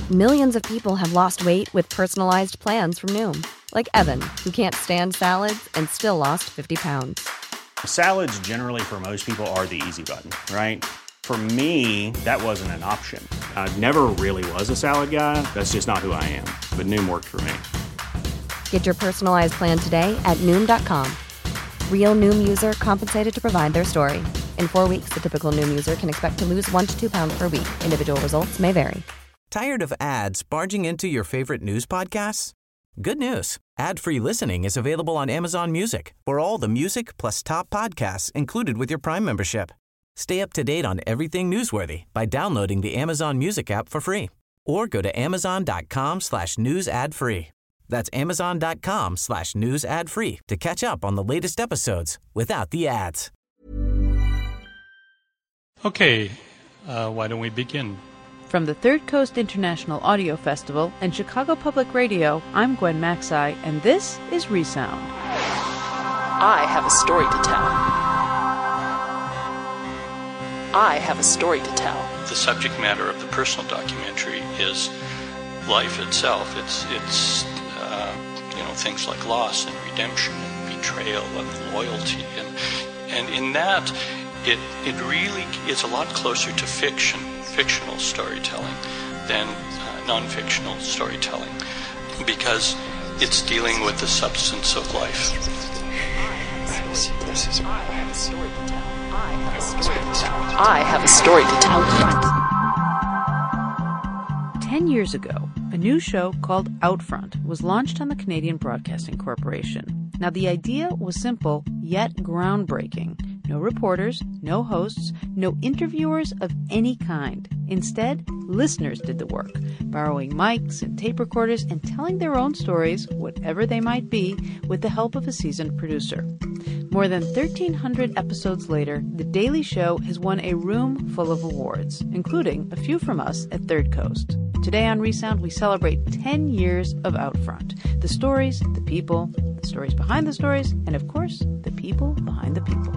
Millions of people have lost weight with personalized plans from Noom. Like Evan, who can't stand salads and still lost 50 pounds. Salads generally for most people are the easy button, right? For me, that wasn't an option. I never really was a salad guy. That's just not who I am. But Noom worked for me. Get your personalized plan today at Noom.com. Real Noom user compensated to provide their story. In 4 weeks, the typical Noom user can expect to lose 1 to 2 pounds per week. Individual results may vary. Tired of ads barging into your favorite news podcasts? Good news. Ad-free listening is available on Amazon Music for all the music plus top podcasts included with your Prime membership. Stay up to date on everything newsworthy by downloading the Amazon Music app for free or go to amazon.com/news ad free. That's amazon.com/news ad free to catch up on the latest episodes without the ads. Okay, why don't we begin? From the Third Coast International Audio Festival and Chicago Public Radio, I'm Gwen Macsai, and this is Resound. I have a story to tell. I have a story to tell. The subject matter of the personal documentary is life itself. It's things like loss and redemption and betrayal and loyalty, and in that it really is a lot closer to fictional storytelling than non-fictional storytelling, because it's dealing with the substance of life. I have a story to tell. 10 years ago, a new show called Outfront was launched on the Canadian Broadcasting Corporation. Now, the idea was simple, yet groundbreaking. No reporters, no hosts, no interviewers of any kind. Instead, listeners did the work, borrowing mics and tape recorders and telling their own stories, whatever they might be, with the help of a seasoned producer. More than 1,300 episodes later, The Daily Show has won a room full of awards, including a few from us at Third Coast. Today on Resound, we celebrate 10 years of Outfront. The stories, the people, the stories behind the stories, and of course, the people behind the people.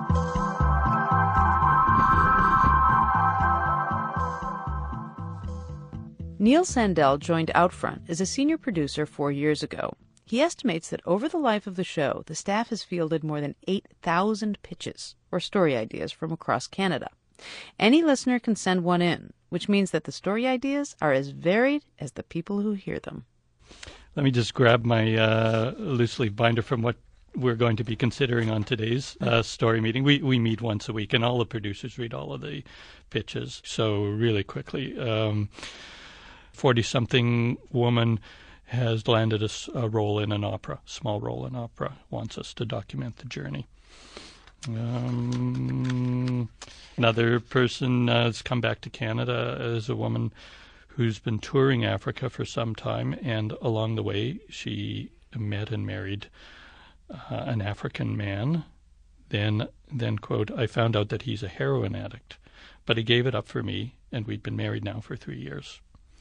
Neil Sandell joined Outfront as a senior producer 4 years ago. He estimates that over the life of the show, the staff has fielded more than 8,000 pitches, or story ideas, from across Canada. Any listener can send one in, which means that the story ideas are as varied as the people who hear them. Let me just grab my loose leaf binder from what we're going to be considering on today's story meeting. We meet once a week, and all the producers read all of the pitches. So really quickly, 40-something woman has landed a role in an opera, small role in opera, wants us to document the journey. Another person has come back to Canada as a woman who's been touring Africa for some time, and along the way she met and married an African man. Then, quote, I found out that he's a heroin addict, but he gave it up for me, and we'd been married now for 3 years.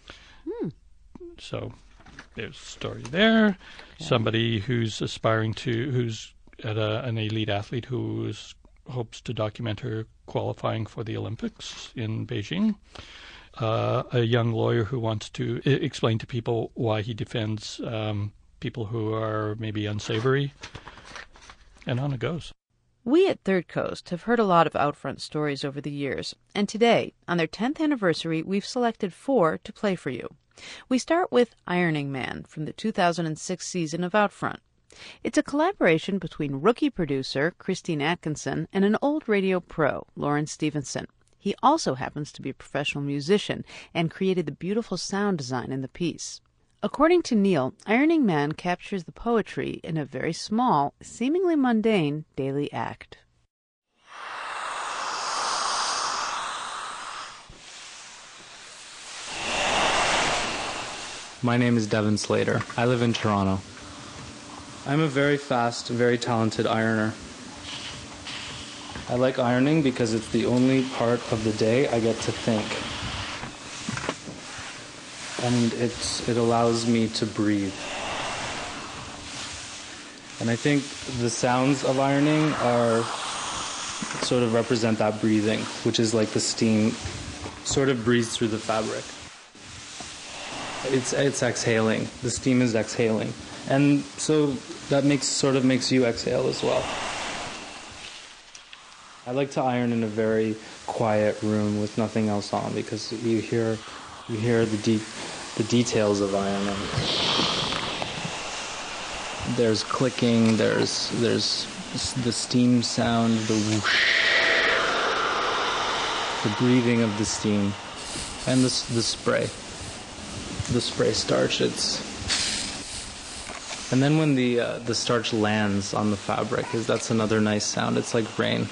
So there's a story there. Okay. Somebody who's who's an elite athlete who hopes to document her qualifying for the Olympics in Beijing. A young lawyer who wants to explain to people why he defends people who are maybe unsavory. And on it goes. We at Third Coast have heard a lot of Outfront stories over the years, and today, on their 10th anniversary, we've selected 4 to play for you. We start with Ironing Man from the 2006 season of Outfront. It's a collaboration between rookie producer Christine Atkinson and an old radio pro, Lauren Stevenson. He also happens to be a professional musician and created the beautiful sound design in the piece. According to Neil, Ironing Man captures the poetry in a very small, seemingly mundane daily act. My name is Devin Slater. I live in Toronto. I'm a very fast, very talented ironer. I like ironing because it's the only part of the day I get to think. And it allows me to breathe. And I think the sounds of ironing sort of represent that breathing, which is like the steam sort of breathes through the fabric. It's exhaling. The steam is exhaling. And so that makes you exhale as well. I like to iron in a very quiet room with nothing else on because you hear the details of ironing. There's clicking, there's the steam sound, the whoosh, the breathing of the steam, and the spray starch. And then when the starch lands on the fabric, that's another nice sound. It's like rain.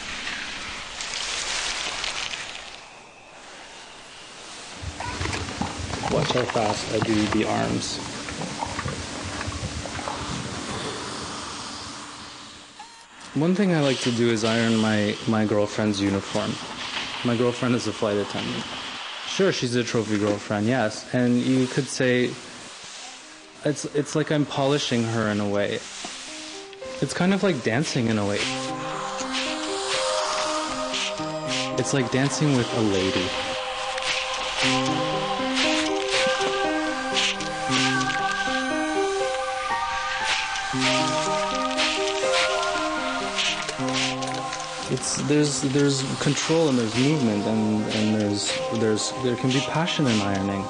Watch how fast I do the arms. One thing I like to do is iron my girlfriend's uniform. My girlfriend is a flight attendant. Sure, she's a trophy girlfriend, yes. And you could say it's like I'm polishing her in a way. It's kind of like dancing in a way. It's like dancing with a lady. There's control and there's movement and there can be passion in ironing.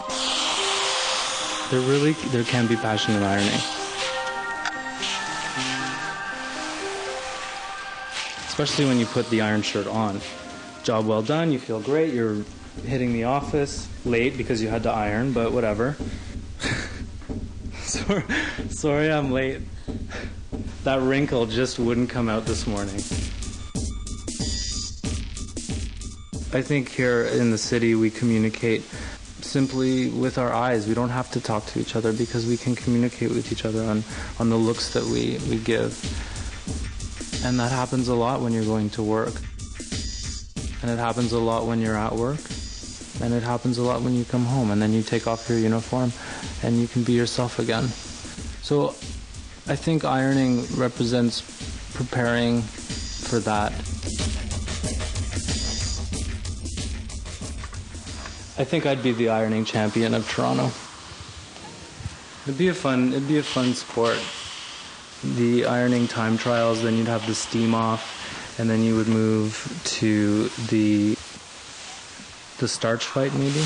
There can be passion in ironing. Especially when you put the iron shirt on. Job well done, you feel great, you're hitting the office late because you had to iron, but whatever. Sorry I'm late. That wrinkle just wouldn't come out this morning. I think here in the city we communicate simply with our eyes. We don't have to talk to each other because we can communicate with each other on the looks that we give. And that happens a lot when you're going to work. And it happens a lot when you're at work. And it happens a lot when you come home. And then you take off your uniform and you can be yourself again. So I think ironing represents preparing for that. I think I'd be the ironing champion of Toronto. It'd be a fun sport. The ironing time trials, then you'd have the steam off, and then you would move to the starch fight maybe.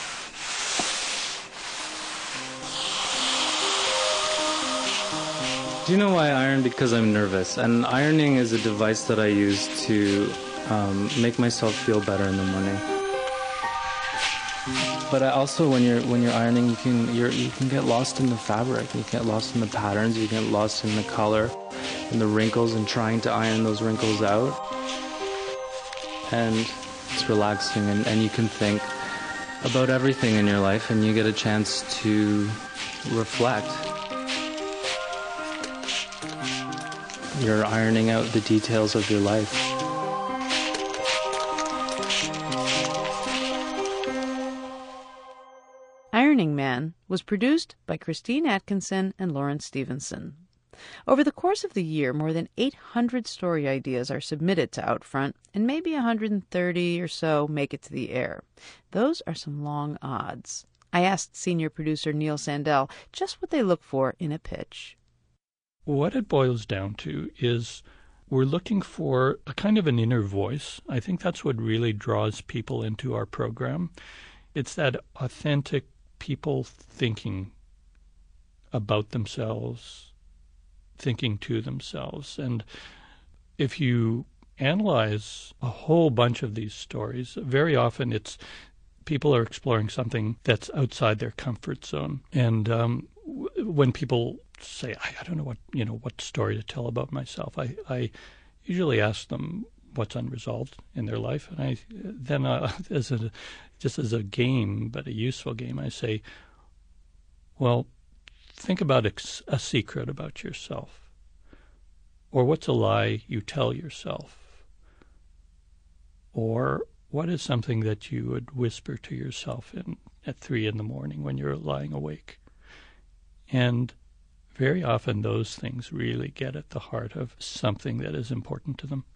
Do you know why I iron? Because I'm nervous. And ironing is a device that I use to make myself feel better in the morning. But also, when you're ironing, you can get lost in the fabric. You get lost in the patterns. You get lost in the color, and the wrinkles, and trying to iron those wrinkles out. And it's relaxing, and you can think about everything in your life, and you get a chance to reflect. You're ironing out the details of your life. Ironing Man was produced by Christine Atkinson and Lawrence Stevenson. Over the course of the year, more than 800 story ideas are submitted to Outfront, and maybe 130 or so make it to the air. Those are some long odds. I asked senior producer Neil Sandell just what they look for in a pitch. What it boils down to is we're looking for a kind of an inner voice. I think that's what really draws people into our program. It's that authentic people thinking about themselves, thinking to themselves. And if you analyze a whole bunch of these stories, very often it's people are exploring something that's outside their comfort zone. And when people say, I don't know what story to tell about myself, I usually ask them what's unresolved in their life, and I then just as a game, but a useful game, I say, well, think about a secret about yourself, or what's a lie you tell yourself, or what is something that you would whisper to yourself at 3 a.m. when you're lying awake. And very often those things really get at the heart of something that is important to them.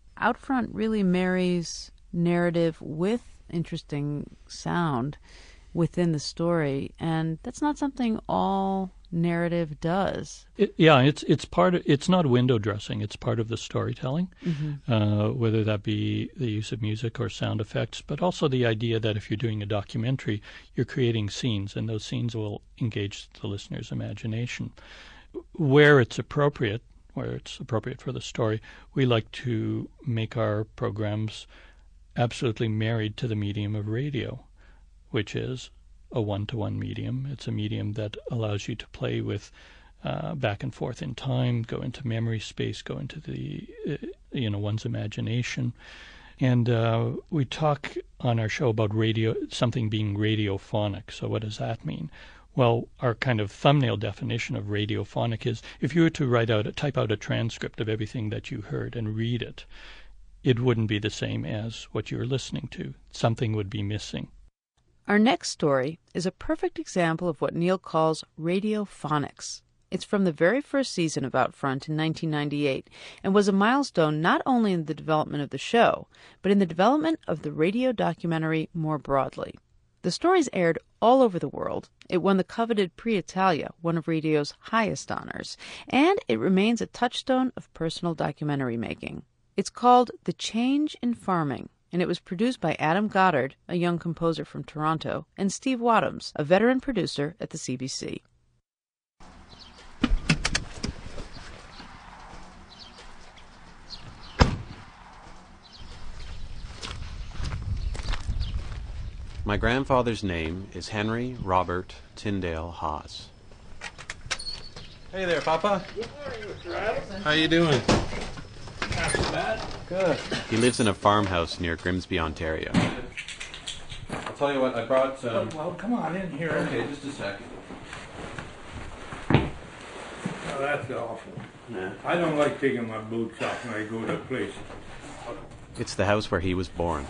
Outfront really marries narrative with interesting sound within the story, and that's not something all narrative does. It's not window dressing. It's part of the storytelling, whether that be the use of music or sound effects, but also the idea that if you're doing a documentary, you're creating scenes, and those scenes will engage the listener's imagination. Where it's appropriate for the story, we like to make our programs absolutely married to the medium of radio, which is a one-to-one medium. It's a medium that allows you to play with back and forth in time, go into memory space, go into the one's imagination. And we talk on our show about something being radiophonic. So what does that mean? Well, our kind of thumbnail definition of radiophonic is if you were to type out a transcript of everything that you heard and read it, it wouldn't be the same as what you were listening to. Something would be missing. Our next story is a perfect example of what Neil calls radiophonics. It's from the very first season of Outfront in 1998 and was a milestone not only in the development of the show, but in the development of the radio documentary more broadly. The story's aired all over the world. It won the coveted Prix Italia, one of radio's highest honors, and it remains a touchstone of personal documentary making. It's called The Change in Farming, and it was produced by Adam Goddard, a young composer from Toronto, and Steve Wadhams, a veteran producer at the CBC. My grandfather's name is Henry Robert Tyndale Haas. Hey there, Papa. Good morning, Mr. Adams. How you doing? Not too bad. Good. He lives in a farmhouse near Grimsby, Ontario. I'll tell you what, I brought... Well, come on in here. Okay, just a second. Oh, that's awful. Yeah. I don't like taking my boots off when I go to a place. It's the house where he was born.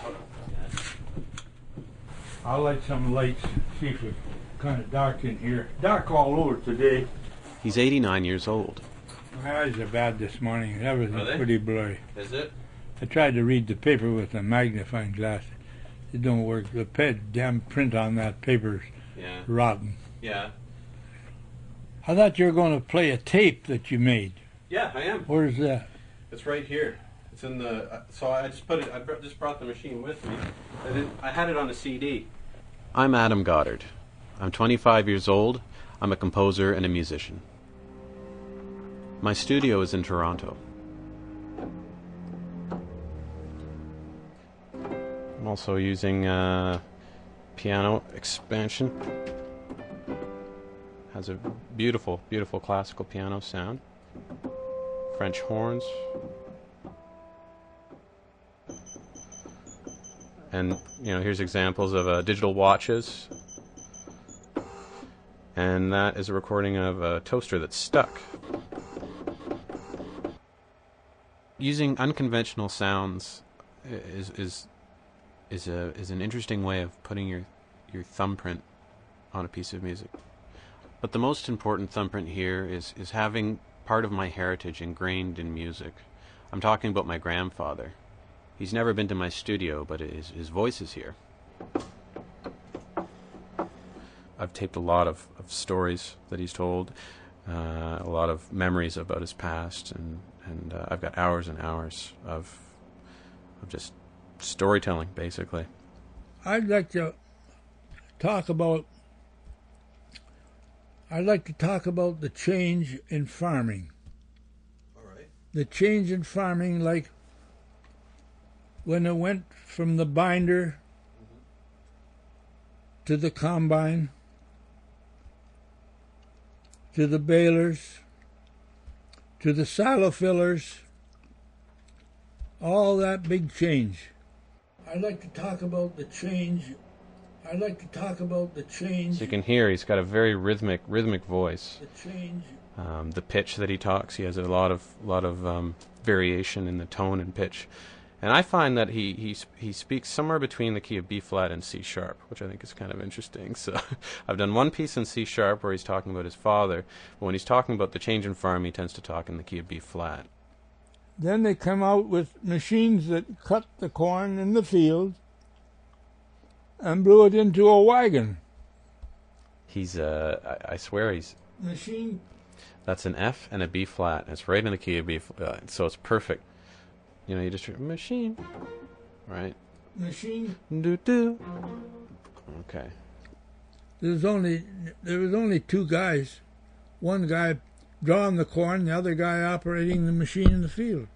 I'll light some lights, see if it's kind of dark in here. Dark all over today. He's 89 years old. My eyes are bad this morning. Everything's pretty blurry. Is it? I tried to read the paper with a magnifying glass. It don't work. The damn print on that paper's rotten. Yeah. I thought you were going to play a tape that you made. Yeah, I am. Where's that? It's right here. It's in the... so I just put it... I just brought the machine with me. I had it on a CD. I'm Adam Goddard. I'm 25 years old. I'm a composer and a musician. My studio is in Toronto. I'm also using piano expansion. Has a beautiful, beautiful classical piano sound. French horns. And, here's examples of digital watches. And that is a recording of a toaster that's stuck. Using unconventional sounds is an interesting way of putting your thumbprint on a piece of music. But the most important thumbprint here is having part of my heritage ingrained in music. I'm talking about my grandfather. He's never been to my studio, but his voice is here. I've taped a lot of stories that he's told, a lot of memories about his past, and I've got hours and hours of just storytelling, basically. I'd like to talk about the change in farming. All right. The change in farming, like when it went from the binder to the combine, to the balers, to the silo fillers, all that big change. I'd like to talk about the change. So you can hear he's got a very rhythmic voice. The change. The pitch that he talks, he has a lot of variation in the tone and pitch. And I find that he speaks somewhere between the key of B flat and C sharp, which I think is kind of interesting. So I've done one piece in C sharp where he's talking about his father, but when he's talking about the change in farm, he tends to talk in the key of B flat. Then they come out with machines that cut the corn in the field and blew it into a wagon. He's I swear he's Machine. That's an F and a B flat. It's right in the key of B flat, so it's perfect. You know, you just machine, right? Machine. Do. Okay. There was only two guys. One guy drawing the corn, the other guy operating the machine in the field.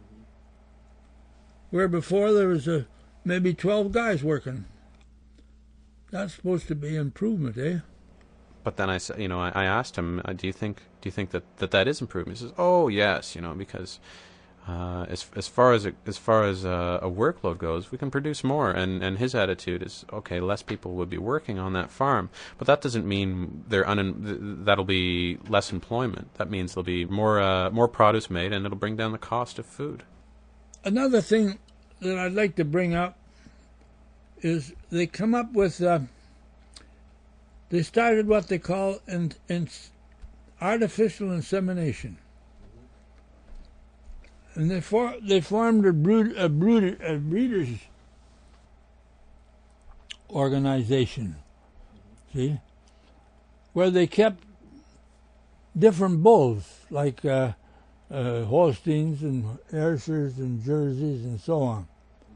Where before there was maybe 12 guys working. That's supposed to be improvement, eh? But then I asked him, do you think that is improvement? He says, oh yes, because as far as a workload goes, we can produce more. And his attitude is, okay, less people would be working on that farm, but that doesn't mean that'll be less employment. That means there'll be more produce made, and it'll bring down the cost of food. Another thing that I'd like to bring up is they come up with. They started what they call artificial insemination, and they formed a breeders organization. See, where they kept different bulls like Holsteins and Ayrshire's and Jerseys and so on.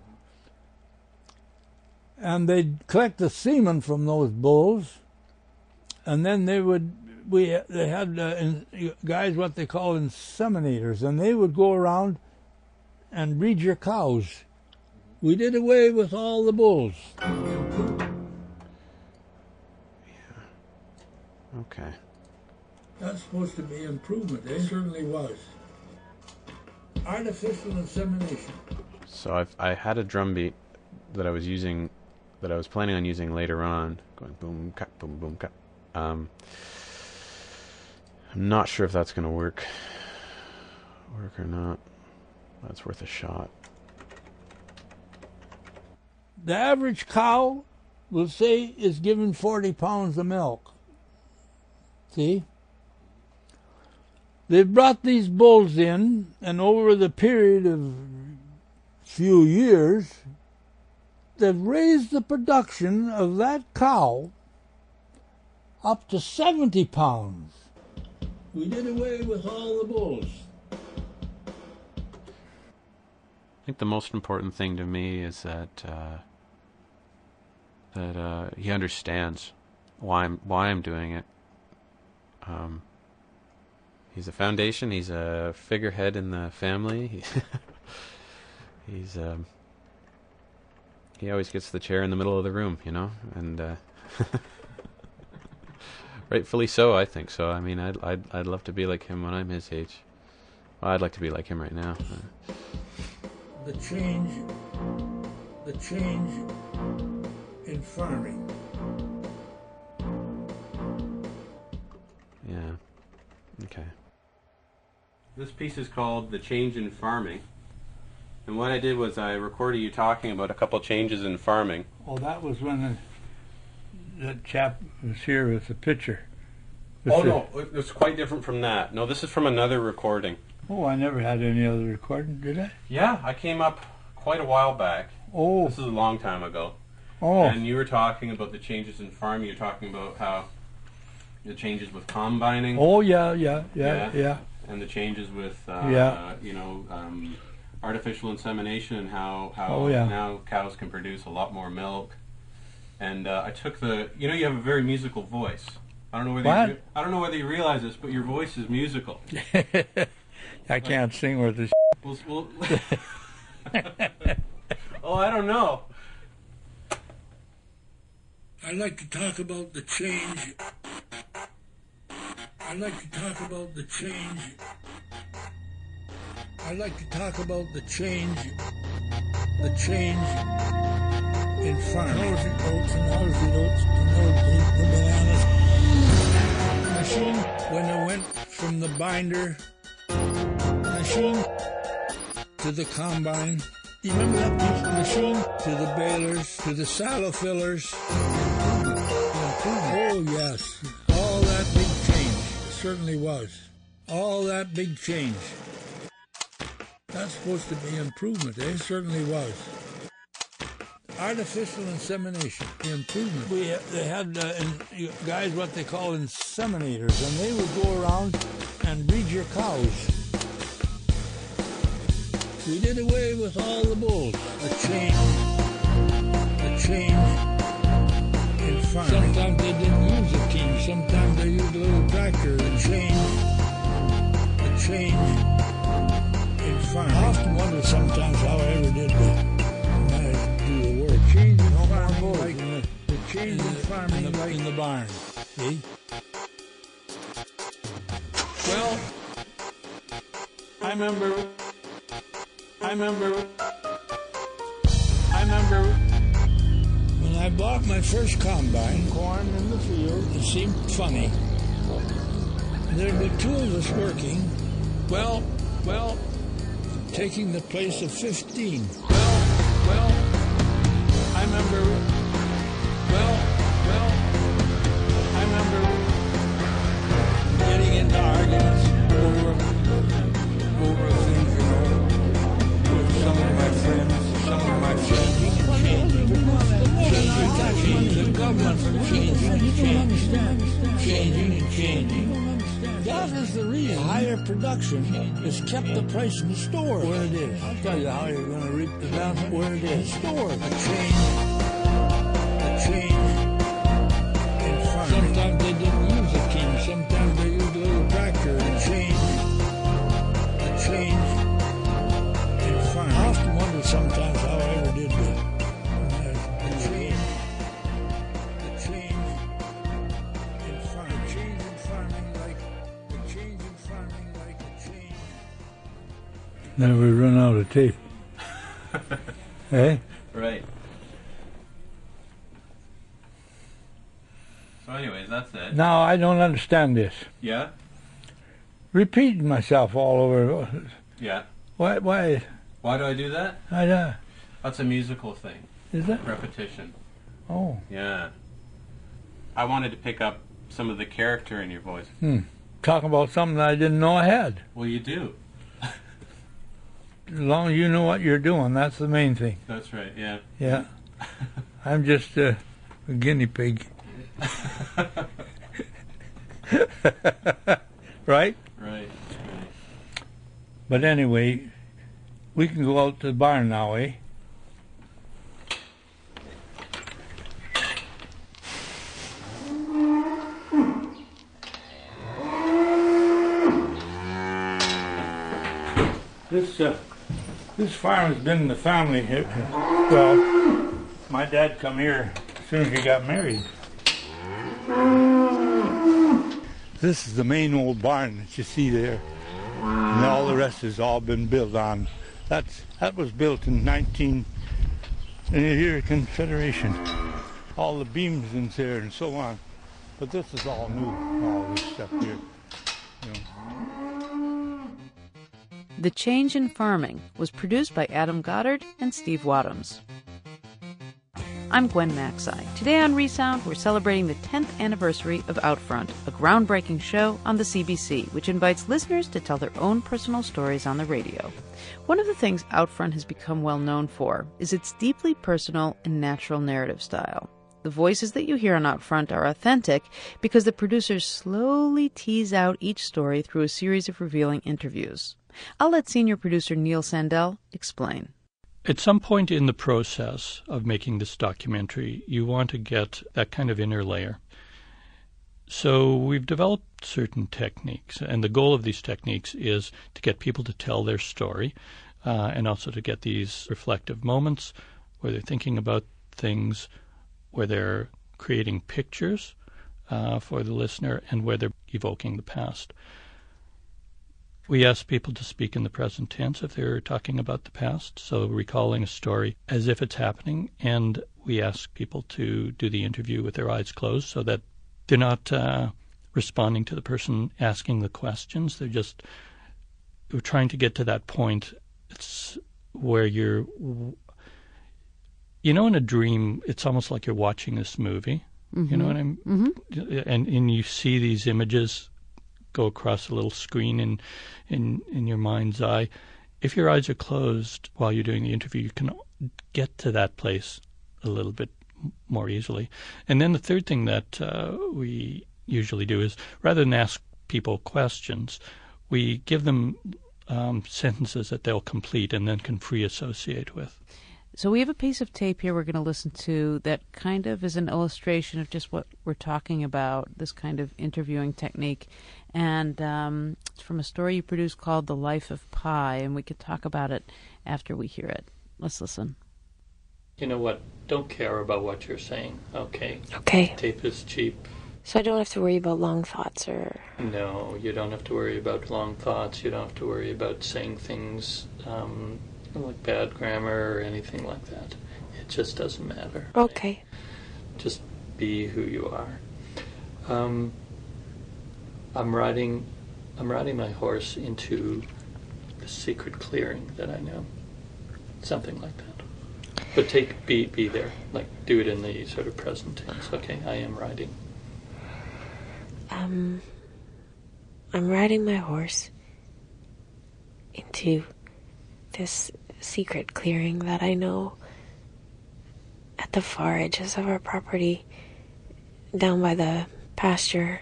And they'd collect the semen from those bulls, and then they had guys what they call inseminators, and they would go around and breed your cows. We did away with all the bulls. Yeah. Okay. That's supposed to be improvement. It certainly was. Artificial insemination. So I had a drum beat that I was using, that I was planning on using later on, going boom, cut, boom, boom, cut. I'm not sure if that's going to work or not. That's worth a shot. The average cow, we'll say, is given 40 pounds of milk. See? They've brought these bulls in, and over the period of few years, they've raised the production of that cow up to 70 pounds. We did away with all the bulls. I think the most important thing to me is that he understands why I'm doing it. He's a foundation. He's a figurehead in the family. He always gets the chair in the middle of the room, and rightfully so, I think so. I mean, I'd love to be like him when I'm his age. Well, I'd like to be like him right now. The change in farming. Yeah. Okay. This piece is called The Change in Farming. And what I did was I recorded you talking about a couple changes in farming. Oh, that was when that chap was here with the picture. No, it's quite different from that. No, this is from another recording. Oh, I never had any other recording, did I? Yeah, I came up quite a while back. Oh. This is a long time ago. Oh. And you were talking about the changes in farming. You're talking about how the changes with combining. Oh, yeah. And the changes with, artificial insemination, and how now cows can produce a lot more milk. And I took you have a very musical voice. I don't know whether you realize this, but your voice is musical. I can't sing with this. Well, oh, I don't know. I'd like to talk about the change. I'd like to talk about the change in farming. Machine, when I went from the binder machine to the combine, you remember that piece of machine? To the balers, to the silo fillers. Oh yes, all that big change. It certainly was. All that big change. That's supposed to be improvement, eh? It certainly was. artificial insemination, the improvement. They had guys what they call inseminators, and they would go around and breed your cows. We did away with all the bulls. A change in farming. Sometimes they didn't use a team. Sometimes they used a little tractor. A change in farming. I often wonder sometimes how I ever did do the work. Change in farming, like the change in farming in the barn. See? Well, I remember when I bought my first combine, corn in the field, it seemed funny. There'd be two of us working, well, taking the place of 15. Well, I remember getting into arguments over things, with some of my friends, changing the government from changing. That is the reason higher production has kept the price in the store where it is. I'll tell you how you're going to reap the benefit where it is. Store. A change in farming. Sometimes they didn't use a team. Sometimes they used a little tractor. A change in farming. I often wonder sometimes how I ever did that. A change in farming. Change in farming like a change. Then we run out of tape. Hey? Right. So anyways, that's it. Now, I don't understand this. Yeah? Repeating myself all over. Yeah. Why? Why do I do that? That's a musical thing. Is it? Repetition. Oh. Yeah. I wanted to pick up some of the character in your voice. Talk about something that I didn't know I had. Well, you do. As long as you know what you're doing, that's the main thing. That's right, yeah. Yeah. I'm just a guinea pig. Right? Right. But anyway, we can go out to the barn now, eh? This farm has been in the family. Well, my dad come here as soon as he got married. This is the main old barn that you see there, and all the rest has all been built on. That was built in the year of Confederation. All the beams in there and so on. But this is all new, all this stuff here. The Change in Farming was produced by Adam Goddard and Steve Wadhams. I'm Gwen Macsai. Today on Resound, we're celebrating the 10th anniversary of Outfront, a groundbreaking show on the CBC, which invites listeners to tell their own personal stories on the radio. One of the things Outfront has become well known for is its deeply personal and natural narrative style. The voices that you hear on Outfront are authentic because the producers slowly tease out each story through a series of revealing interviews. I'll let senior producer Neil Sandell explain. At some point in the process of making this documentary, you want to get that kind of inner layer. So we've developed certain techniques, and the goal of these techniques is to get people to tell their story, and also to get these reflective moments where they're thinking about things, where they're creating pictures for the listener, and where they're evoking the past. We ask people to speak in the present tense if they're talking about the past, so recalling a story as if it's happening, and we ask people to do the interview with their eyes closed so that they're not responding to the person asking the questions. We're trying to get to that point. It's where in a dream, it's almost like you're watching this movie. Mm-hmm. You know what I mean? Mm-hmm. And you see these images go across a little screen in your mind's eye. If your eyes are closed while you're doing the interview, you can get to that place a little bit more easily. And then the third thing that we usually do is, rather than ask people questions, we give them sentences that they'll complete and then can free associate with. So we have a piece of tape here we're going to listen to that kind of is an illustration of just what we're talking about, this kind of interviewing technique. And it's from a story you produced called The Life of Pi, and we could talk about it after we hear it. Let's listen. You know what? Don't care about what you're saying, okay? Okay. Tape is cheap. So I don't have to worry about long thoughts or... No, you don't have to worry about long thoughts. You don't have to worry about saying things like bad grammar or anything like that. It just doesn't matter. Okay. Right? Just be who you are. I'm riding my horse into the secret clearing that I know. Something like that. But be there. Like, do it in the sort of present tense. Okay, I am riding. I'm riding my horse into this secret clearing that I know at the far edges of our property, down by the pasture,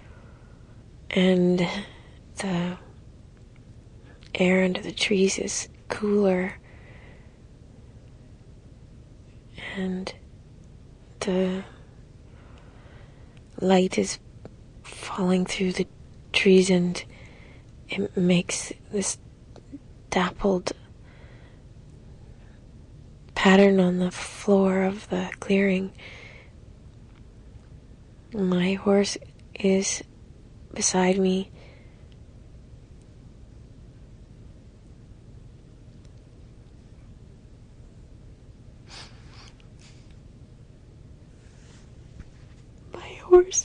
and the air under the trees is cooler, and the light is falling through the trees, and it makes this dappled pattern on the floor of the clearing. My horse is beside me. My horse.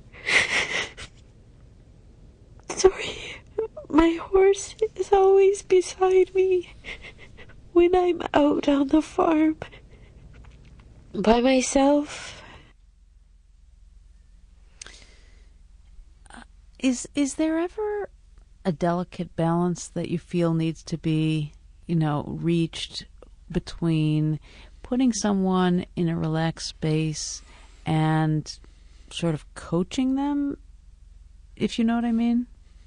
Sorry. My horse is always beside me when I'm out on the farm by myself. Is there ever a delicate balance that you feel needs to be, reached between putting someone in a relaxed space and sort of coaching them, if you know what I mean?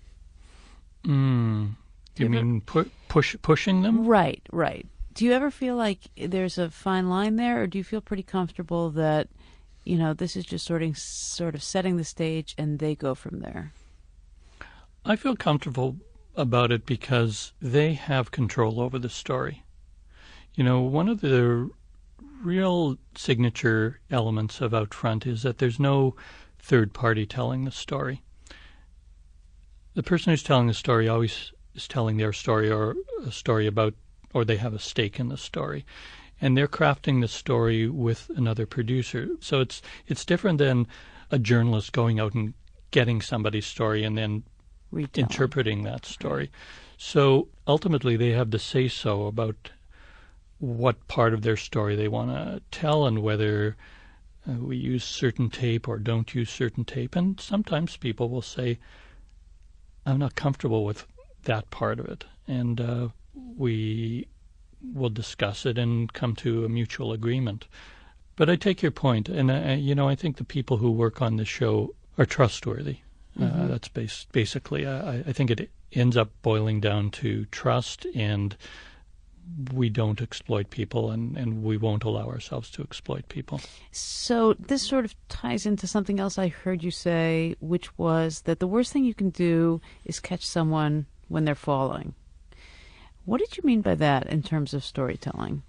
You mean pushing them? Right. Do you ever feel like there's a fine line there, or do you feel pretty comfortable that, this is just sort of setting the stage and they go from there? I feel comfortable about it because they have control over the story. One of the real signature elements of Out Front is that there's no third party telling the story. The person who's telling the story always is telling their story, or a story about, or they have a stake in the story. And they're crafting the story with another producer. So it's different than a journalist going out and getting somebody's story and then interpreting that story. Right. So ultimately they have the say-so about what part of their story they want to tell and whether we use certain tape or don't use certain tape. And sometimes people will say, I'm not comfortable with that part of it. And we will discuss it and come to a mutual agreement. But I take your point. And, I think the people who work on the show are trustworthy. Mm-hmm. That's basically, I think it ends up boiling down to trust, and we don't exploit people, and we won't allow ourselves to exploit people. So this sort of ties into something else I heard you say, which was that the worst thing you can do is catch someone when they're falling. What did you mean by that in terms of storytelling?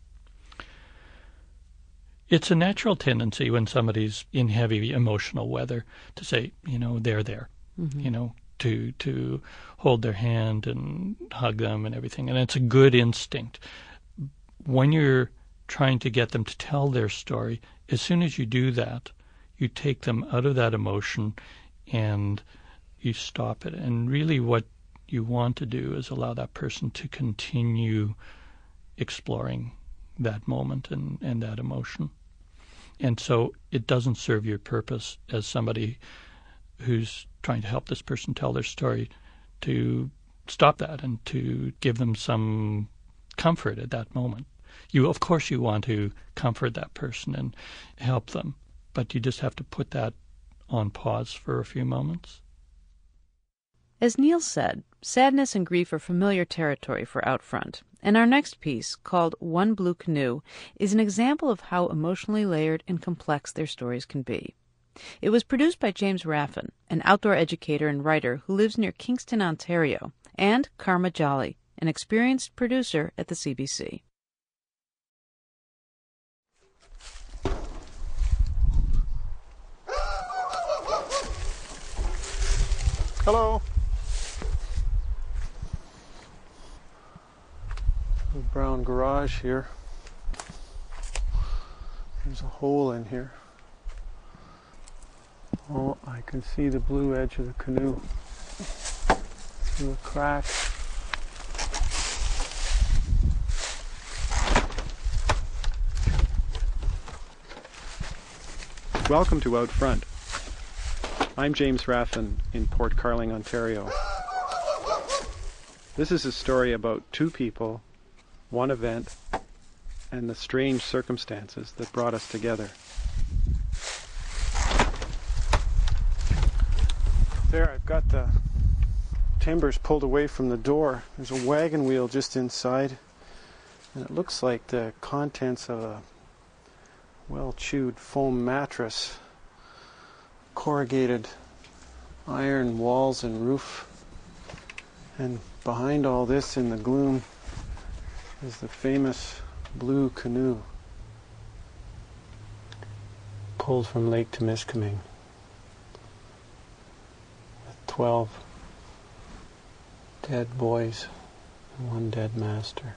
It's a natural tendency when somebody's in heavy emotional weather to say, they're there, mm-hmm. To hold their hand and hug them and everything. And it's a good instinct. When you're trying to get them to tell their story, as soon as you do that, you take them out of that emotion and you stop it. And really what you want to do is allow that person to continue exploring that moment and that emotion. And so it doesn't serve your purpose as somebody who's trying to help this person tell their story to stop that and to give them some comfort at that moment. Of course you want to comfort that person and help them, but you just have to put that on pause for a few moments. As Neil said, sadness and grief are familiar territory for Outfront, and our next piece, called One Blue Canoe, is an example of how emotionally layered and complex their stories can be. It was produced by James Raffin, an outdoor educator and writer who lives near Kingston, Ontario, and Karma Jolly, an experienced producer at the CBC. Hello. The brown garage here. There's a hole in here. Oh, I can see the blue edge of the canoe through a crack. Welcome to Outfront. I'm James Raffin in Port Carling, Ontario. This is a story about two people, one event, and the strange circumstances that brought us together. There, I've got the timbers pulled away from the door. There's a wagon wheel just inside, and it looks like the contents of a well-chewed foam mattress, corrugated iron walls and roof, and behind all this in the gloom is the famous blue canoe pulled from Lake Temiskaming with 12 dead boys and one dead master.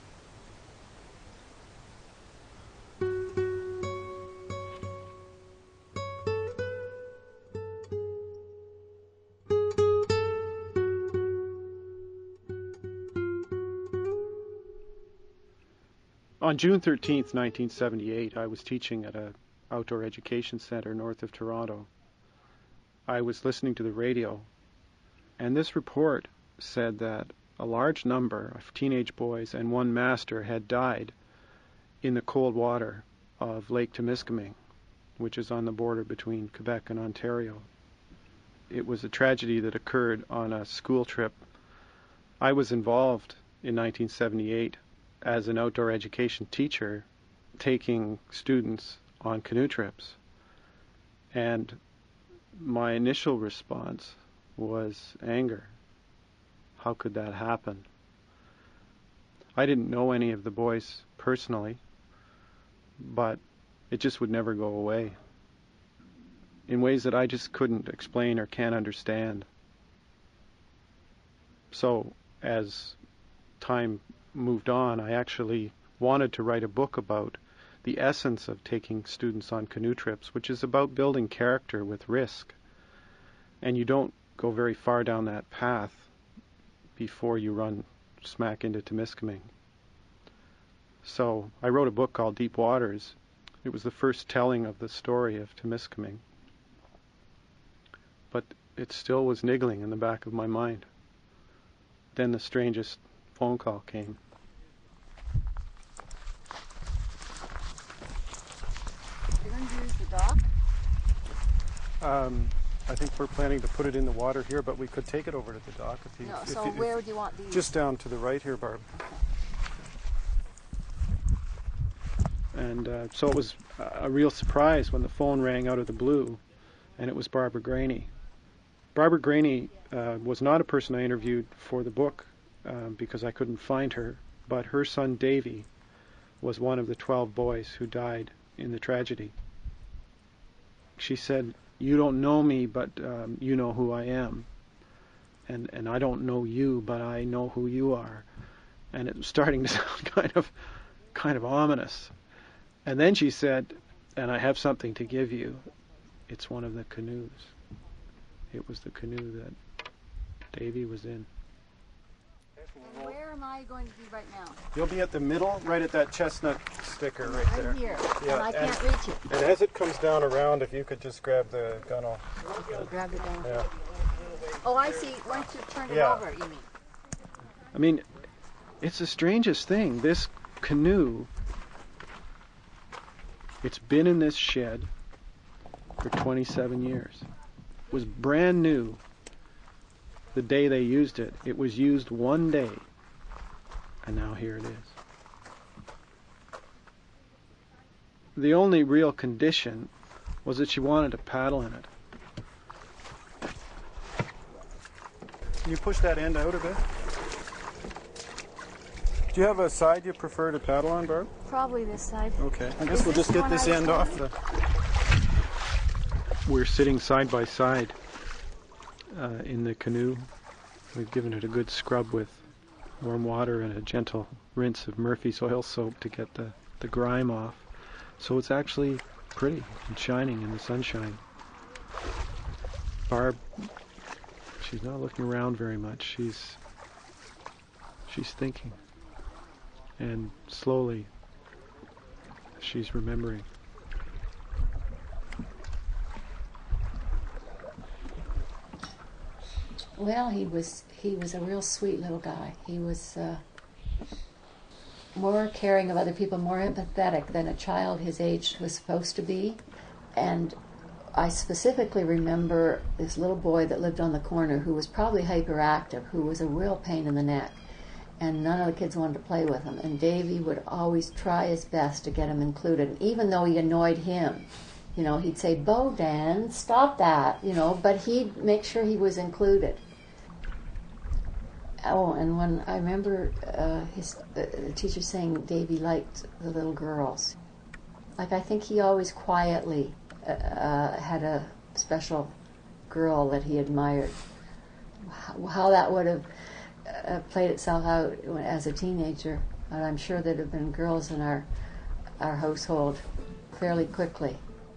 On June 13th, 1978, I was teaching at an outdoor education center north of Toronto. I was listening to the radio, and this report said that a large number of teenage boys and one master had died in the cold water of Lake Temiskaming, which is on the border between Quebec and Ontario. It was a tragedy that occurred on a school trip. I was involved in 1978 as an outdoor education teacher, taking students on canoe trips. And my initial response was anger. How could that happen? I didn't know any of the boys personally, but it just would never go away in ways that I just couldn't explain or can't understand. So as time moved on, I actually wanted to write a book about the essence of taking students on canoe trips, which is about building character with risk. And you don't go very far down that path before you run smack into Temiskaming. So I wrote a book called Deep Waters. It was the first telling of the story of Temiskaming. But it still was niggling in the back of my mind. Then the strangest phone call came. You're going to use the dock? I think we're planning to put it in the water here, but we could take it over to the dock. Where would you want these? Just down to the right here, Barb. And so it was a real surprise when the phone rang out of the blue, and it was Barbara Graney. Barbara Graney was not a person I interviewed for the book because I couldn't find her, but her son Davy was one of the 12 boys who died in the tragedy. She said, "You don't know me, but you know who I am. And I don't know you, but I know who you are." And it was starting to sound kind of ominous. And then she said, "And I have something to give you. It's one of the canoes." It was the canoe that Davy was in. And where am I going to be right now? You'll be at the middle, right at that chestnut sticker right there. I'm here, Yeah, and I can't reach it. And as it comes down around, if you could just grab the gunnel. Okay, grab the gun. Yeah. Oh, I see. Once you turn it Yeah. over, you mean? I mean, it's the strangest thing. This canoe, it's been in this shed for 27 years. It was brand new the day they used it. It was used one day, and now here it is. The only real condition was that she wanted to paddle in it. Can you push that end out a bit? Do you have a side you prefer to paddle on, Barb? Probably this side. Okay, I guess we'll just get this end off. We're sitting side by side in the canoe. We've given it a good scrub with warm water and a gentle rinse of Murphy's oil soap to get the grime off. So it's actually pretty and shining in the sunshine. Barb, she's not looking around very much. She's thinking. And slowly, she's remembering. Well, he was a real sweet little guy. He was more caring of other people, more empathetic than a child his age was supposed to be. And I specifically remember this little boy that lived on the corner who was probably hyperactive, who was a real pain in the neck. And none of the kids wanted to play with him. And Davy would always try his best to get him included. And even though he annoyed him, you know, he'd say, "Bo, Dan, stop that," you know, but he'd make sure he was included. Oh, and when I remember the teacher saying Davy liked the little girls. Like, I think he always quietly had a special girl that he admired. How that would have played itself out as a teenager, and I'm sure there'd have been girls in our household fairly quickly.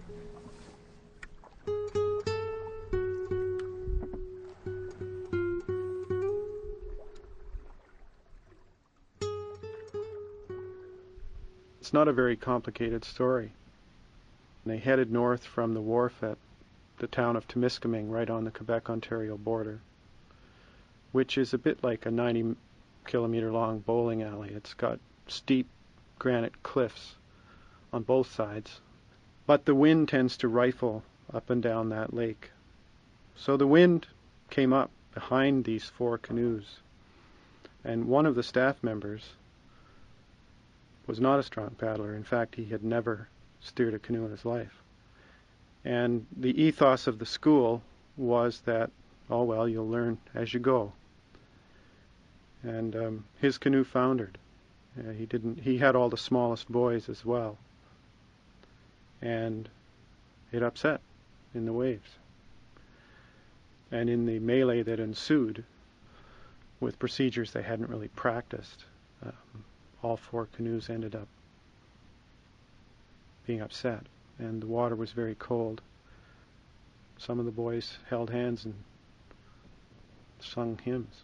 It's not a very complicated story. They headed north from the wharf at the town of Temiskaming, right on the Quebec-Ontario border, which is a bit like a 90-kilometer-long bowling alley. It's got steep granite cliffs on both sides, but the wind tends to rifle up and down that lake. So the wind came up behind these 4 canoes, and one of the staff members was not a strong paddler. In fact, he had never steered a canoe in his life. And the ethos of the school was that, oh well, you'll learn as you go. And his canoe foundered. He had all the smallest boys as well. And it upset in the waves. And in the melee that ensued, with procedures they hadn't really practiced, all 4 canoes ended up being upset, and the water was very cold. Some of the boys held hands and sung hymns.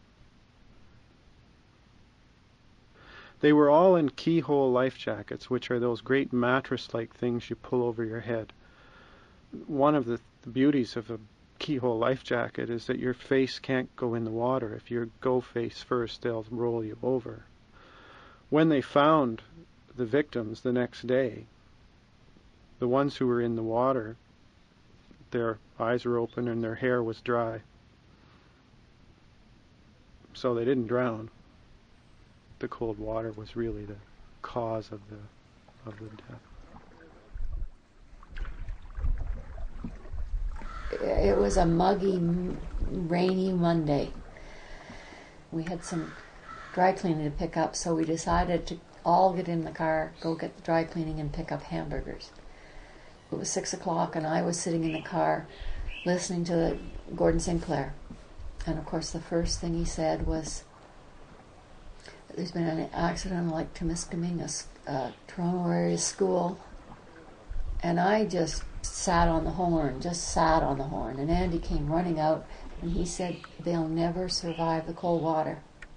They were all in keyhole life jackets, which are those great mattress-like things you pull over your head. One of the beauties of a keyhole life jacket is that your face can't go in the water. If you go face first, they'll roll you over. When they found the victims the next day, the ones who were in the water, their eyes were open and their hair was dry. So they didn't drown. The cold water was really the cause of the death. It was a muggy, rainy Monday. We had some dry cleaning to pick up, so we decided to all get in the car, go get the dry cleaning and pick up hamburgers. It was 6 o'clock and I was sitting in the car listening to Gordon Sinclair. And of course the first thing he said was, there's been an accident like Temiskaming, a Toronto area school. And I just sat on the horn. And Andy came running out and he said, they'll never survive the cold water.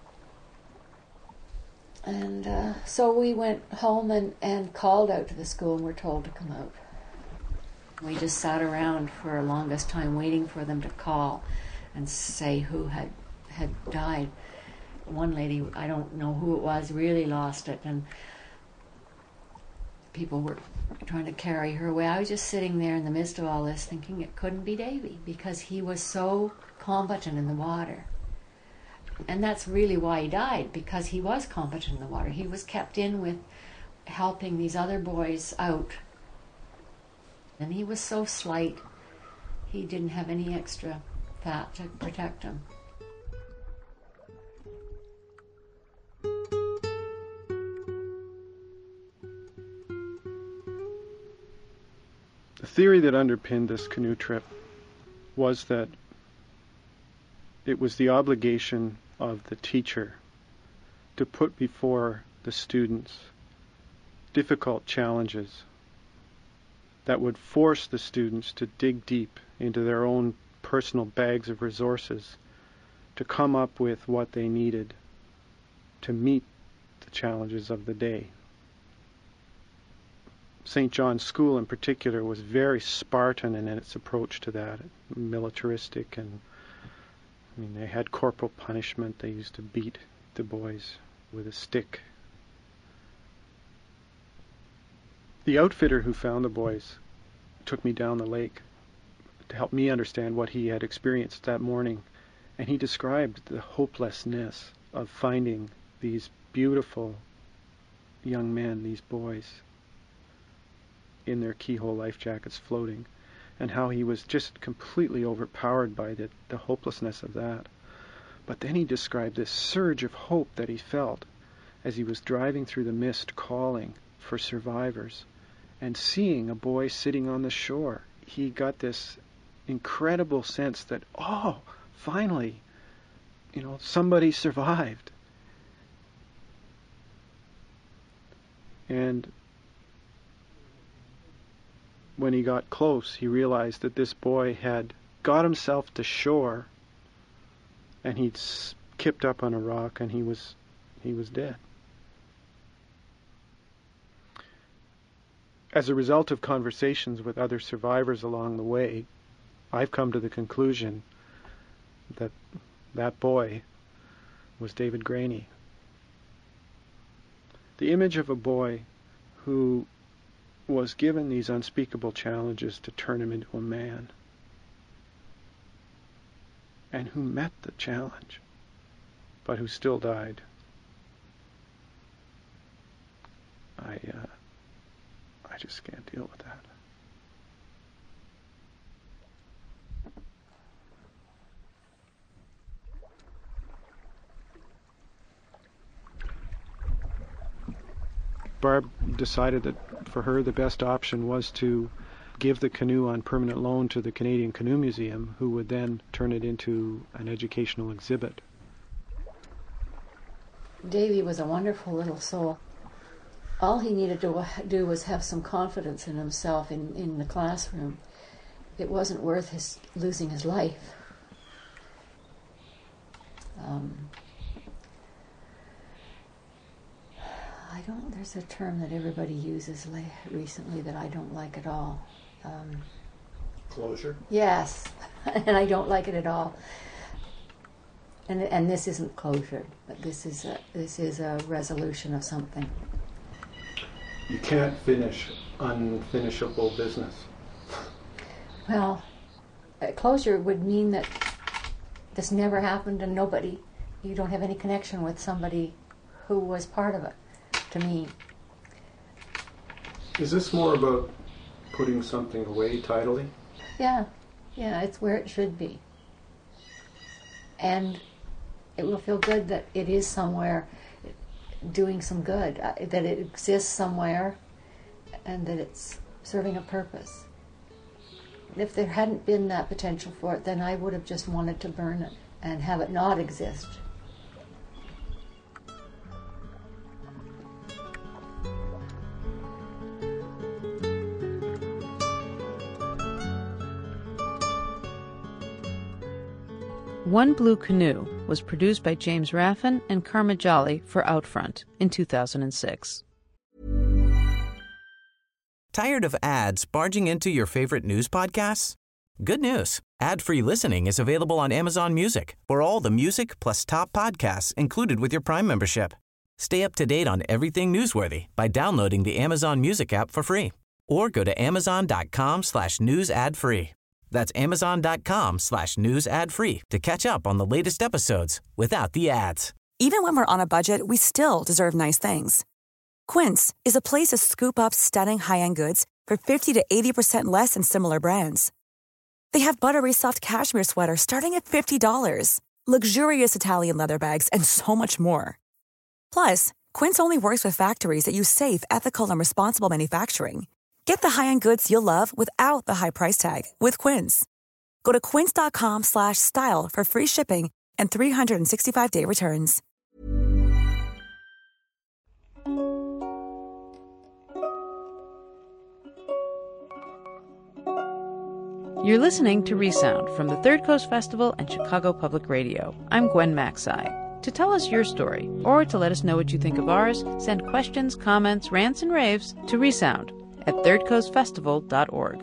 And so we went home and called out to the school and were told to come out. We just sat around for the longest time waiting for them to call and say who had died. One lady, I don't know who it was, really lost it, and people were trying to carry her away. I was just sitting there in the midst of all this thinking it couldn't be Davy because he was so competent in the water. And that's really why he died, because he was competent in the water. He was kept in with helping these other boys out. And he was so slight, he didn't have any extra fat to protect him. The theory that underpinned this canoe trip was that it was the obligation of the teacher to put before the students difficult challenges that would force the students to dig deep into their own personal bags of resources to come up with what they needed to meet the challenges of the day. St. John's School in particular was very Spartan in its approach to that, militaristic, and they had corporal punishment. They used to beat the boys with a stick. The outfitter who found the boys took me down the lake to help me understand what he had experienced that morning, and he described the hopelessness of finding these beautiful young men, these boys, in their keyhole life jackets floating, and how he was just completely overpowered by the hopelessness of that. But then he described this surge of hope that he felt as he was driving through the mist calling for survivors and seeing a boy sitting on the shore. He got this incredible sense that, oh, finally, somebody survived. And when he got close, he realized that this boy had got himself to shore, and he'd kipped up on a rock, and he was dead. As a result of conversations with other survivors along the way, I've come to the conclusion that that boy was David Graney. The image of a boy who was given these unspeakable challenges to turn him into a man, and who met the challenge, but who still died. I just can't deal with that. Barb decided that for her the best option was to give the canoe on permanent loan to the Canadian Canoe Museum, who would then turn it into an educational exhibit. Davy was a wonderful little soul. All he needed to do was have some confidence in himself in the classroom. It wasn't worth losing his life. There's a term that everybody uses recently that I don't like at all. Closure? Yes, and I don't like it at all. And this isn't closure, but this is a resolution of something. You can't finish unfinishable business. Well, closure would mean that this never happened and you don't have any connection with somebody who was part of it, to me. Is this more about putting something away tidily? Yeah, it's where it should be. And it will feel good that it is somewhere doing some good, that it exists somewhere and that it's serving a purpose. If there hadn't been that potential for it, then I would have just wanted to burn it and have it not exist. One Blue Canoe was produced by James Raffin and Karma Jolly for Outfront in 2006. Tired of ads barging into your favorite news podcasts? Good news. Ad-free listening is available on Amazon Music for all the music plus top podcasts included with your Prime membership. Stay up to date on everything newsworthy by downloading the Amazon Music app for free or go to amazon.com/news ad free. That's amazon.com/news ad free to catch up on the latest episodes without the ads. Even when we're on a budget, we still deserve nice things. Quince is a place to scoop up stunning high-end goods for 50 to 80% less than similar brands. They have buttery soft cashmere sweaters starting at $50, luxurious Italian leather bags, and so much more. Plus, Quince only works with factories that use safe, ethical, and responsible manufacturing. Get the high-end goods you'll love without the high price tag with Quince. Go to quince.com/style for free shipping and 365-day returns. You're listening to Resound from the Third Coast Festival and Chicago Public Radio. I'm Gwen Maxey. To tell us your story, or to let us know what you think of ours, send questions, comments, rants, and raves to Resound at thirdcoastfestival.org.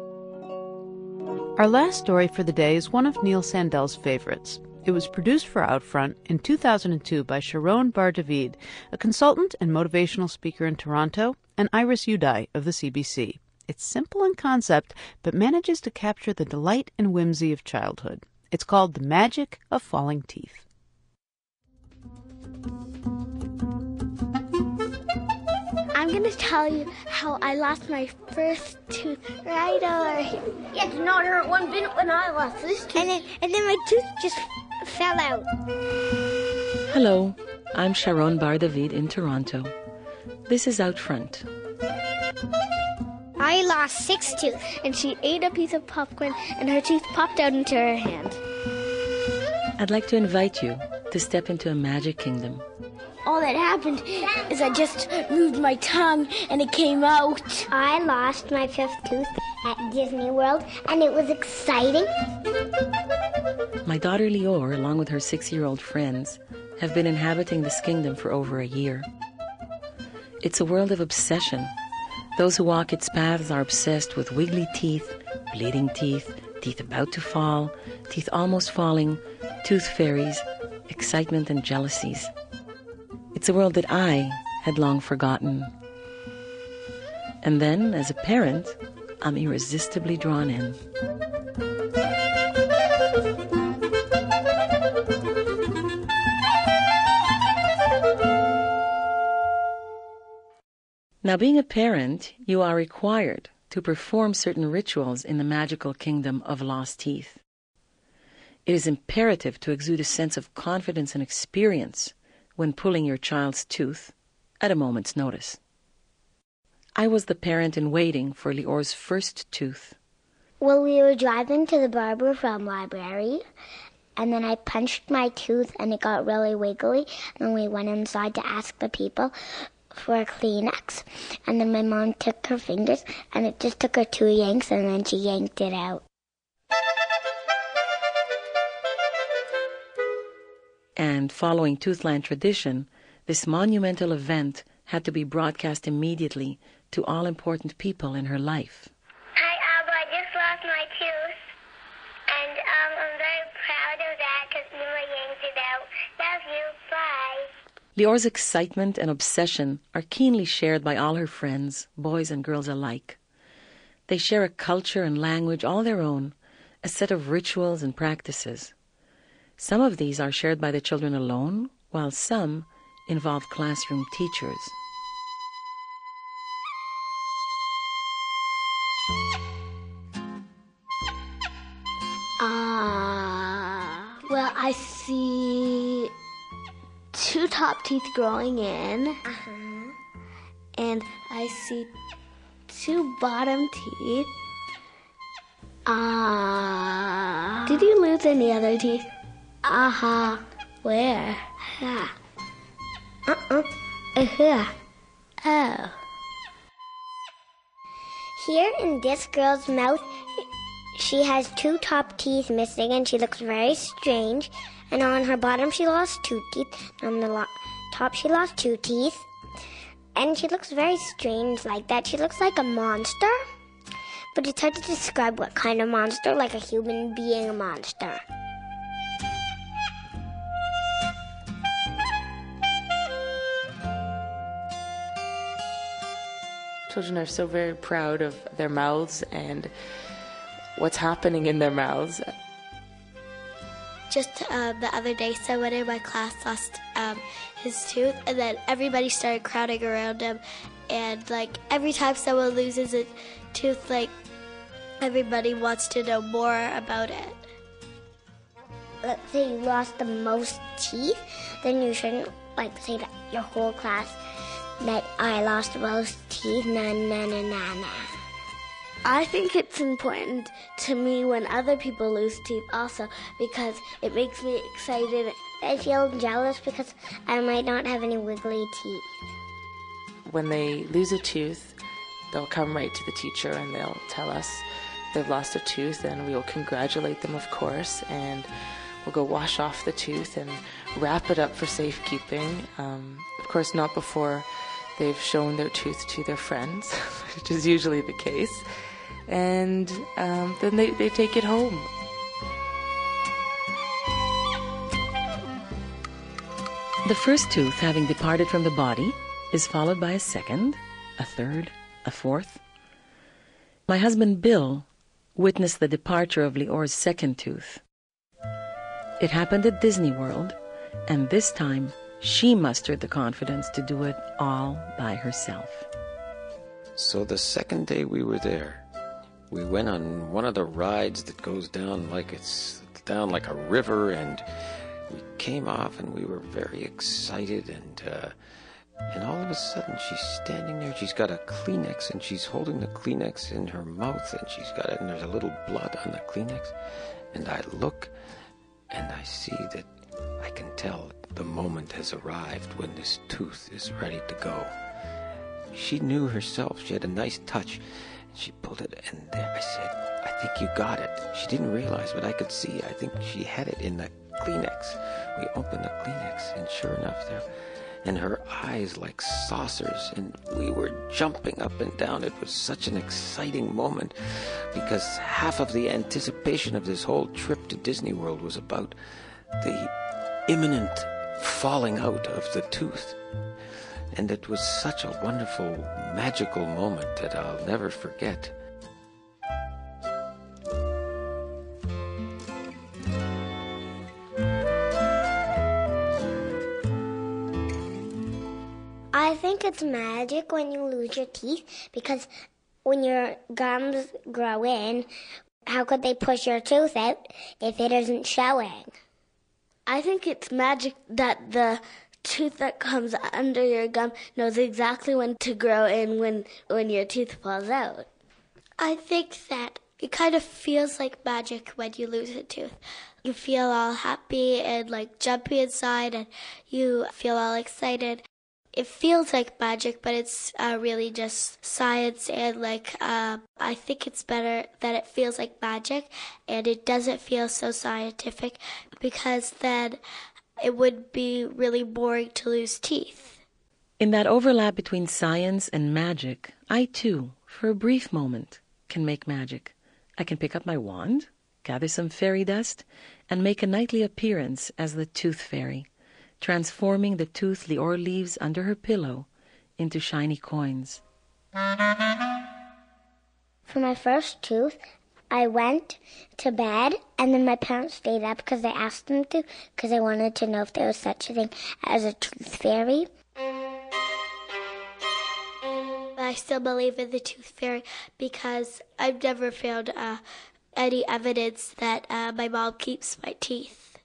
Our last story for the day is one of Neil Sandel's favorites. It was produced for Outfront in 2002 by Sharon Bar-David, a consultant and motivational speaker in Toronto, and Iris Uday of the CBC. It's simple in concept, but manages to capture the delight and whimsy of childhood. It's called The Magic of Falling Teeth. I'm going to tell you how I lost my first tooth right over here. It did not hurt one bit when I lost this tooth. And then my tooth just fell out. Hello, I'm Sharon Bar-David in Toronto. This is Outfront. I lost 6 teeth, and she ate a piece of popcorn, and her teeth popped out into her hand. I'd like to invite you to step into a magic kingdom. All that happened is I just moved my tongue, and it came out. I lost my 5th tooth at Disney World, and it was exciting. My daughter Lior, along with her 6-year-old friends, have been inhabiting this kingdom for over a year. It's a world of obsession. Those who walk its paths are obsessed with wiggly teeth, bleeding teeth, teeth about to fall, teeth almost falling, tooth fairies, excitement and jealousies. It's a world that I had long forgotten. And then, as a parent, I'm irresistibly drawn in. Now, being a parent, you are required to perform certain rituals in the magical kingdom of lost teeth. It is imperative to exude a sense of confidence and experience when pulling your child's tooth at a moment's notice. I was the parent in waiting for Lior's first tooth. Well, we were driving to the barber from library, and then I punched my tooth, and it got really wiggly, and we went inside to ask the people for a Kleenex, and then my mom took her fingers, and it just took her 2 yanks, and then she yanked it out. And following Toothland tradition, this monumental event had to be broadcast immediately to all important people in her life. Hi, Abba, I just lost my tooth, and I'm very proud of that because Mama yanked it out. Love you, bye. Lior's excitement and obsession are keenly shared by all her friends, boys and girls alike. They share a culture and language all their own, a set of rituals and practices. Some of these are shared by the children alone, while some involve classroom teachers. Well, I see 2 top teeth growing in, and I see 2 bottom teeth. Did you lose any other teeth? Where? Oh. Here in this girl's mouth, she has 2 top teeth missing, and she looks very strange. And on her bottom, she lost 2 teeth. On the top, she lost 2 teeth. And she looks very strange like that. She looks like a monster. But it's hard to describe what kind of monster, like a human being monster. Children are so very proud of their mouths and what's happening in their mouths. Just the other day, someone in my class lost his tooth, and then everybody started crowding around him. And like every time someone loses a tooth, like everybody wants to know more about it. Let's say you lost the most teeth, then you shouldn't like say that your whole class that I lost the most teeth. Na na na na na. I think it's important to me when other people lose teeth also, because it makes me excited. I feel jealous because I might not have any wiggly teeth. When they lose a tooth, they'll come right to the teacher and they'll tell us they've lost a tooth, and we'll congratulate them, of course, and we'll go wash off the tooth and wrap it up for safekeeping. Of course, not before they've shown their tooth to their friends, which is usually the case. And then they take it home. The first tooth having departed from the body is followed by a second, a third, a fourth. My husband Bill witnessed the departure of Lior's second tooth. It happened at Disney World, and this time she mustered the confidence to do it all by herself. So the second day we were there, we went on one of the rides that goes down like a river, and we came off and we were very excited, and all of a sudden she's standing there, she's got a Kleenex and she's holding the Kleenex in her mouth, and she's got it, and there's a little blood on the Kleenex, and I look and I see that I can tell the moment has arrived when this tooth is ready to go. She knew herself, she had a nice touch. She pulled it, and there I said, I think you got it. She didn't realize, but I could see. I think she had it in the Kleenex. We opened the Kleenex, and sure enough, there, and her eyes like saucers, and we were jumping up and down. It was such an exciting moment, because half of the anticipation of this whole trip to Disney World was about the imminent falling out of the tooth. And it was such a wonderful, magical moment that I'll never forget. I think it's magic when you lose your teeth, because when your gums grow in, how could they push your tooth out if it isn't showing? I think it's magic that the tooth that comes under your gum knows exactly when to grow in when your tooth falls out. I think that it kind of feels like magic when you lose a tooth. You feel all happy and like jumpy inside, and you feel all excited. It feels like magic, but it's really just science, and I think it's better that it feels like magic and it doesn't feel so scientific, because then it would be really boring to lose teeth. In that overlap between science and magic, I too, for a brief moment, can make magic. I can pick up my wand, gather some fairy dust, and make a nightly appearance as the Tooth Fairy, transforming the tooth Lior leaves under her pillow into shiny coins. For my first tooth, I went to bed, and then my parents stayed up because they asked them to, because they wanted to know if there was such a thing as a tooth fairy. I still believe in the tooth fairy because I've never found any evidence that my mom keeps my teeth.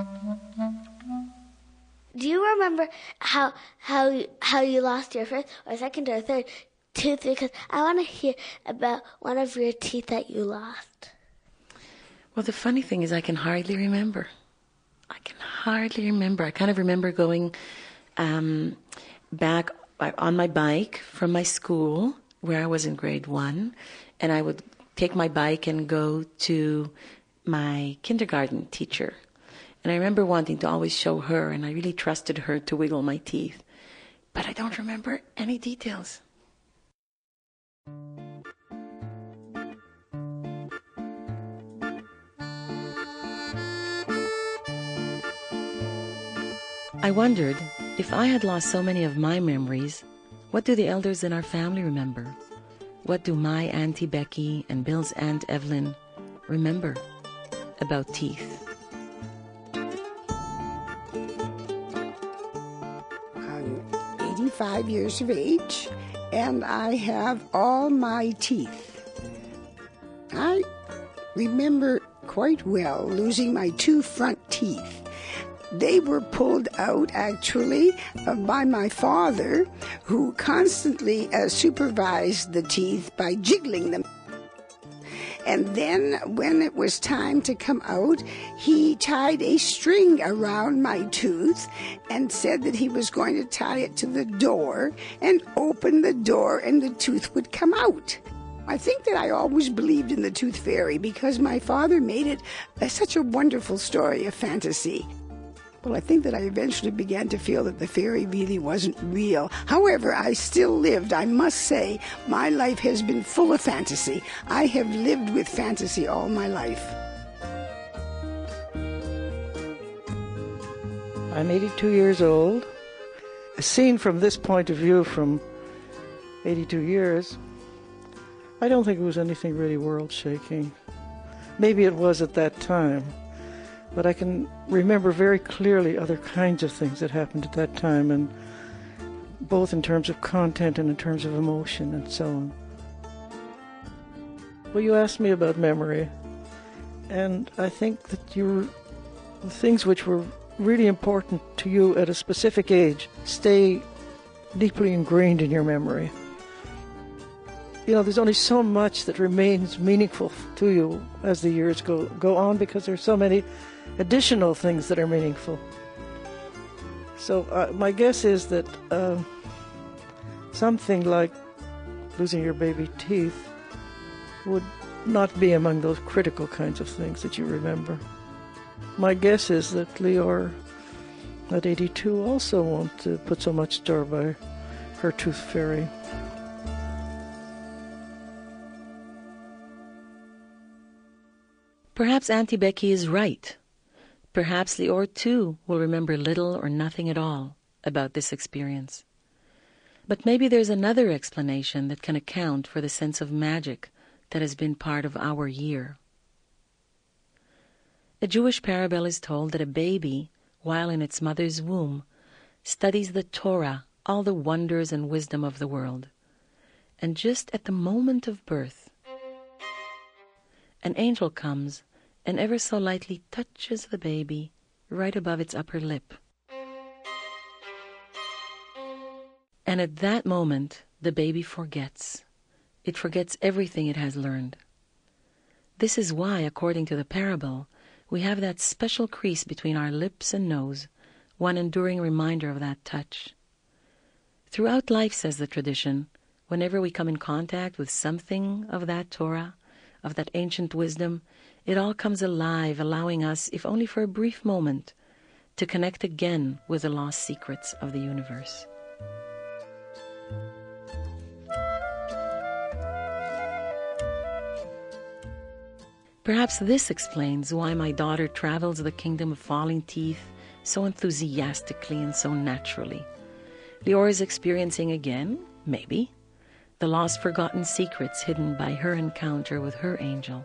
Do you remember how you lost your first or second or third tooth? Because I want to hear about one of your teeth that you lost. Well, the funny thing is I can hardly remember. I kind of remember going back on my bike from my school where I was in grade 1, and I would take my bike and go to my kindergarten teacher. And I remember wanting to always show her, and I really trusted her to wiggle my teeth. But I don't remember any details. I wondered if I had lost so many of my memories, What do the elders in our family remember? What do my Auntie Becky and Bill's Aunt Evelyn remember about teeth? I'm 85 years of age, and I have all my teeth. I remember quite well losing my 2 front teeth. They were pulled out, actually, by my father, who constantly supervised the teeth by jiggling them. And then, when it was time to come out, he tied a string around my tooth and said that he was going to tie it to the door and open the door and the tooth would come out. I think that I always believed in the tooth fairy because my father made it such a wonderful story, a fantasy. Well, I think that I eventually began to feel that the fairy really wasn't real. However, I still lived. I must say, my life has been full of fantasy. I have lived with fantasy all my life. I'm 82 years old. Seen from this point of view from 82 years, I don't think it was anything really world-shaking. Maybe it was at that time. But I can remember very clearly other kinds of things that happened at that time, and both in terms of content and in terms of emotion and so on. Well, you asked me about memory, and I think that the things which were really important to you at a specific age stay deeply ingrained in your memory. You know, there's only so much that remains meaningful to you as the years go on because there's so many additional things that are meaningful. So my guess is that something like losing your baby teeth would not be among those critical kinds of things that you remember. My guess is that Leor at 82 also won't put so much store by her tooth fairy. Perhaps Auntie Becky is right. Perhaps Leor, too, will remember little or nothing at all about this experience. But maybe there's another explanation that can account for the sense of magic that has been part of our year. A Jewish parable is told that a baby, while in its mother's womb, studies the Torah, all the wonders and wisdom of the world. And just at the moment of birth, an angel comes and ever so lightly touches the baby right above its upper lip. And at that moment, the baby forgets. It forgets everything it has learned. This is why, according to the parable, we have that special crease between our lips and nose, one enduring reminder of that touch. Throughout life, says the tradition, whenever we come in contact with something of that Torah, of that ancient wisdom, it all comes alive, allowing us, if only for a brief moment, to connect again with the lost secrets of the universe. Perhaps this explains why my daughter travels the kingdom of falling teeth so enthusiastically and so naturally. Leor is experiencing again, maybe, the lost forgotten secrets hidden by her encounter with her angel.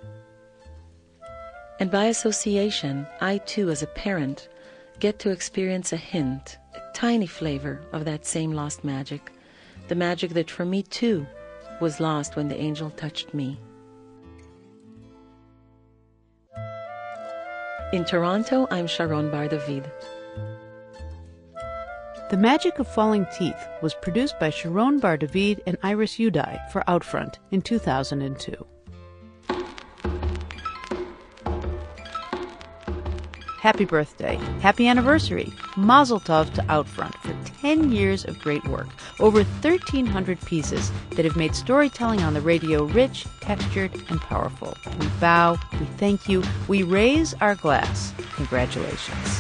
And by association, I too, as a parent, get to experience a hint, a tiny flavor of that same lost magic, the magic that for me too was lost when the angel touched me. In Toronto, I'm Sharon Bar-David. The Magic of Falling Teeth was produced by Sharon Bar-David and Iris Uday for Outfront in 2002. Happy birthday, happy anniversary, Mazel Tov to Outfront for 10 years of great work. Over 1,300 pieces that have made storytelling on the radio rich, textured, and powerful. We bow, we thank you, we raise our glass. Congratulations.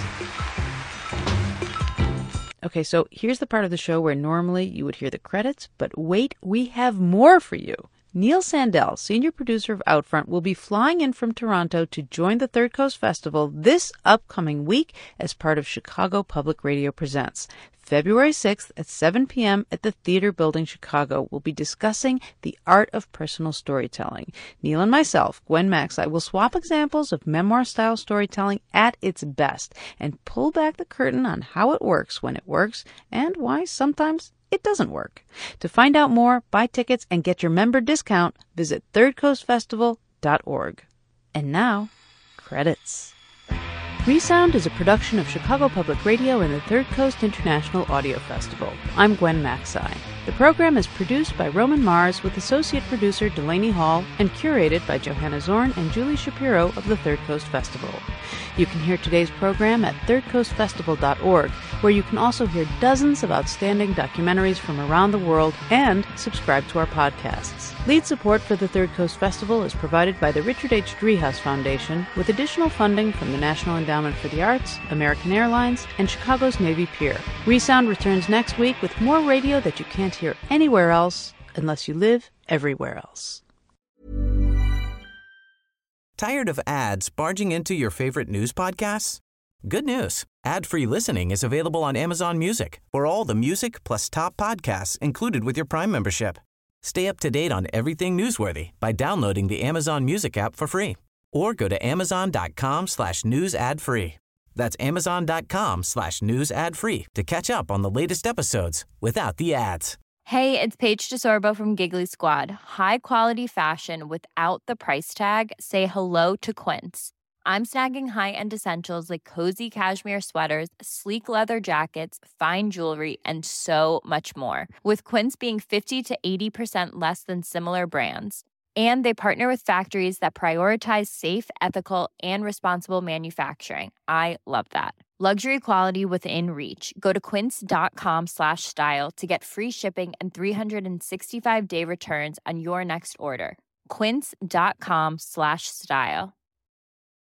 Okay, so here's the part of the show where normally you would hear the credits, but wait, we have more for you. Neil Sandell, senior producer of Outfront, will be flying in from Toronto to join the Third Coast Festival this upcoming week as part of Chicago Public Radio Presents. February 6th at 7 p.m. at the Theater Building, Chicago. We'll be discussing the art of personal storytelling. Neil and myself, Gwen Macsai, will swap examples of memoir-style storytelling at its best and pull back the curtain on how it works when it works and why sometimes it doesn't work. To find out more, buy tickets, and get your member discount, visit thirdcoastfestival.org. And now, credits. Resound is a production of Chicago Public Radio and the Third Coast International Audio Festival. I'm Gwen Macsai. The program is produced by Roman Mars with associate producer Delaney Hall and curated by Johanna Zorn and Julie Shapiro of the Third Coast Festival. You can hear today's program at thirdcoastfestival.org, where you can also hear dozens of outstanding documentaries from around the world and subscribe to our podcasts. Lead support for the Third Coast Festival is provided by the Richard H. Driehaus Foundation, with additional funding from the National Endowment for the Arts, American Airlines, and Chicago's Navy Pier. Resound returns next week with more radio that you can't hear anywhere else unless you live everywhere else. Tired of ads barging into your favorite news podcasts? Good news. Ad-free listening is available on Amazon Music for all the music plus top podcasts included with your Prime membership. Stay up to date on everything newsworthy by downloading the Amazon Music app for free or go to amazon.com/news ad free. That's amazon.com/news ad free to catch up on the latest episodes without the ads. Hey, it's Paige DeSorbo from Giggly Squad. High quality fashion without the price tag. Say hello to Quince. I'm snagging high-end essentials like cozy cashmere sweaters, sleek leather jackets, fine jewelry, and so much more. With Quince being 50 to 80% less than similar brands. And they partner with factories that prioritize safe, ethical, and responsible manufacturing. I love that. Luxury quality within reach. Go to quince.com/style to get free shipping and 365-day returns on your next order. Quince.com/style.